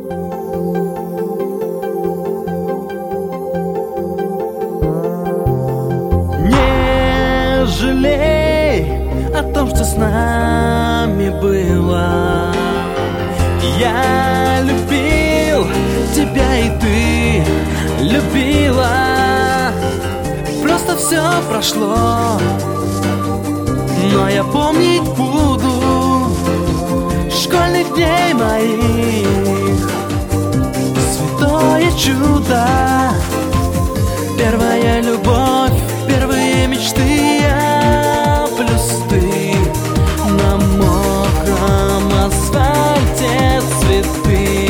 Не жалей о том, что с нами было. Я любил тебя, и ты любила. Просто все прошло, но я помнить буду школьных дней моих. Святое чудо, первая любовь, первые мечты я плюс ты. На мокром асфальте цветы.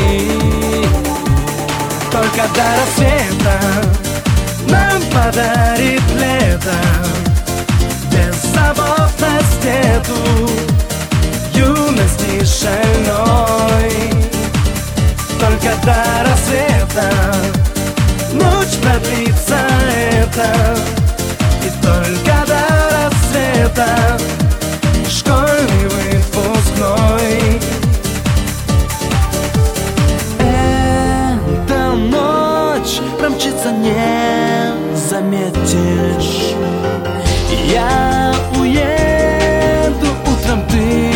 Только до рассвета нам подарит лето, без забот на стену юности шальной. Только до рассвета ночь продлится это, и только до рассвета школьный выпускной. Эта ночь промчится, не заметишь. Я уеду, утром ты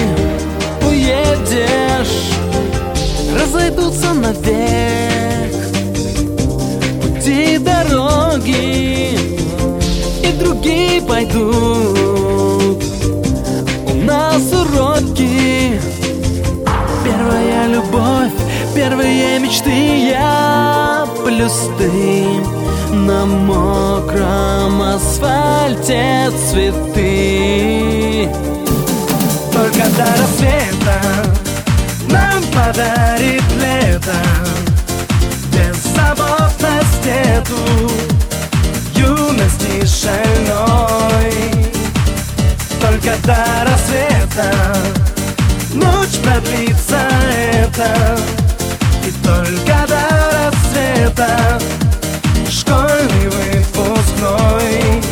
уедешь. Разойдутся навек пути и дороги, и другие пойдут. У нас уроки. Первая любовь, первые мечты я плюс ты. На мокром асфальте цветы. Только до рассвета нам подарит лето, без забот на стену юности шальной. Только до рассвета ночь продлится это, и только до рассвета школьный выпускной.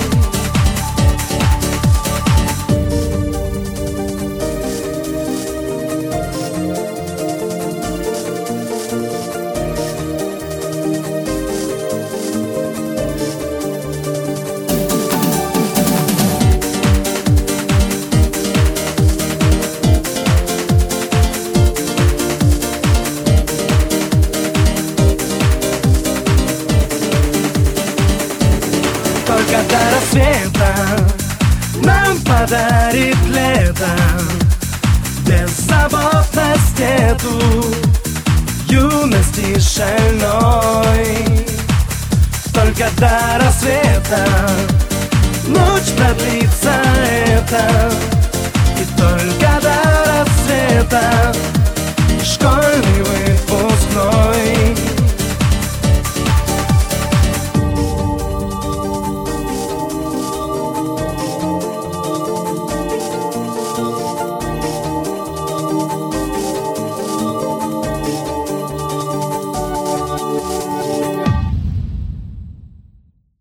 Только до рассвета нам подарит лето, без забот на стену юности шальной. Только до рассвета ночь продлится